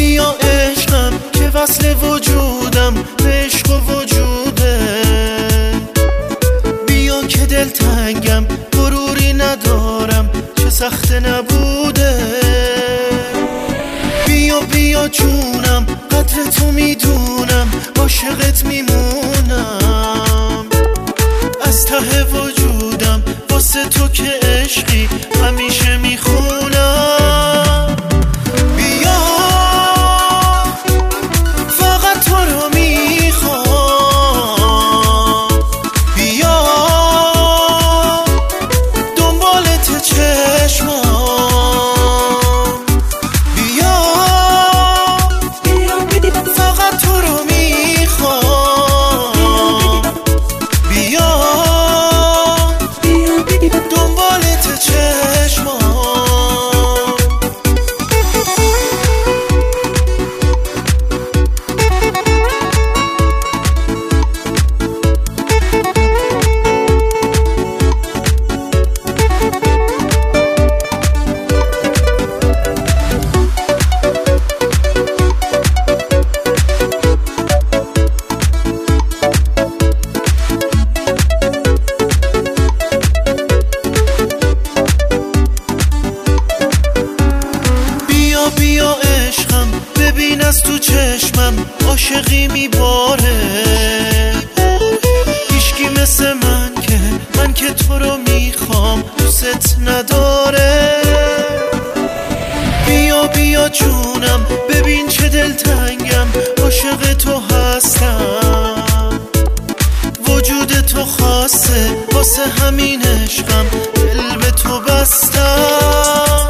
بیا عشقم که وصل وجودم به عشق و وجوده. بیا که دل تنگم غروری ندارم چه سخت نبوده. بیا جونم قدر تو میدونم عاشقت میمونم. از ته وجودم واسه تو که عشقی همیشه میخونم. بیا فقط تو رو میخوام. بیا دنبالت چشمام. بیا فقط تو رو میخوام. بیا دنبالت چشمام. بیا عشقم ببین از تو چشمم عاشقی میباره. هیچکی مثل من که تو رو میخوام دوست نداره. بیا جونم ببین چه دلتنگم عاشق تو هستم. وجود تو خاصه واسه همین عشقم دل به تو بستم.